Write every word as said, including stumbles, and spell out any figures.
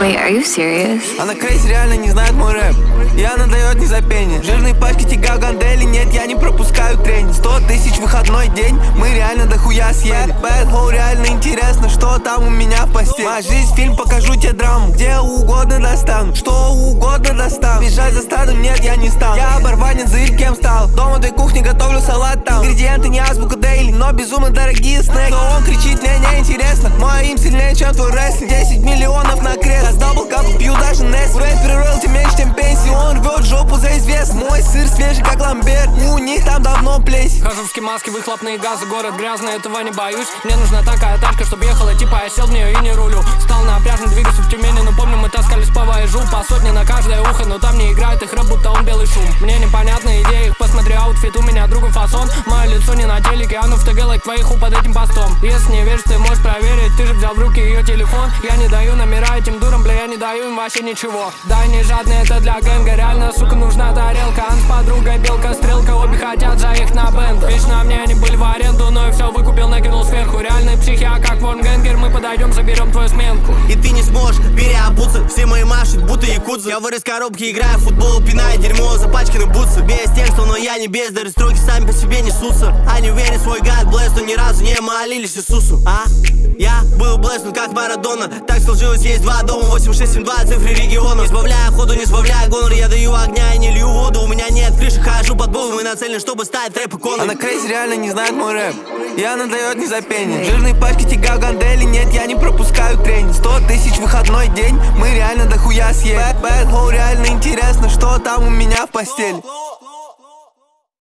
Wait, are you serious? Она крейс реально не знает мой рэп, и она дает не за пенни. Жирные пачки тяга гандели, нет, я не пропускаю тренинг. Сто тысяч выходной день, мы реально дохуя съели. Bad Hole, реально интересно, что там у меня в постели. Моя жизнь, фильм, покажу тебе драму, где угодно достану, что угодно достану. Бежать за стадом, нет, я не стану. Я оборванец, за кем стал. Дома той кухни готовлю салат там. Ингредиенты не азбука дейли, но безумно дорогие снеки. Но он кричит, мне неинтересно, мой им сильнее, чем твой рестлинг. Десять миллионов на крест, раздабл кап, пью даже Нес. Рэпер роялти меньше, чем пенсии, он рвет жопу за известность. Мой сыр свежий, как ламбер, у них там давно плесень. Хожу в ски-маске, выхлопные газы, город грязный, этого не боюсь. Мне нужна такая тачка, чтоб ехала, типа я сел в нее и не рулю. Стал напряжно двигаться в Тюмени, но помню, мы таскались по воежу. По сотне на каждое ухо, но там не играет их рэп, будто он белый шум. Мне непонятны идеи их, посмотри аутфит, у меня другой фасон. Мое лицо не на телеке, оно в ТГ лайк твоих под этим постом. Если не веришь, ты можешь проверить, ты же взял в руки ее телефон. Я не даю номера этим дурам, бля, я не даю им вообще ничего. Да, не жадный, это для гэнга, реально, сука, нужна тарелка. Он с подругой, белка, стрелка, обе хотят заехать на бенд. Вечно мне они были в аренду, но и все выкупил, накинул сверху. Реальный психи, а как Вон Генгер, мы подойдем, заберем твою сменку. И ты не сможешь переобуться, все мои машут, будто якудзы. Я вырос в коробке, играю в футбол, пинаю дерьмо, запачканы бутсы. Без текста, но я не без, даже строки сами по себе несутся. Они верят в свой God bless, но ни разу не молились Иисусу. А? Я был блэснут, как Марадона. Так сложилось, есть два дома, восемь шесть семь два, цифры региона. Не сбавляя ходу, не сбавляя гонор, я даю огня и не лью воду. У меня нет крыши, хожу под бомбом и нацелен, чтобы стать рэп-иконой. Она крейс реально не знает мой рэп, и она дает не за пенни. Жирные пачки тяга гандели, нет, я не пропускаю тренинг. Сто тысяч выходной день, мы реально дохуя съели. Bad Hole, реально интересно, что там у меня в постели.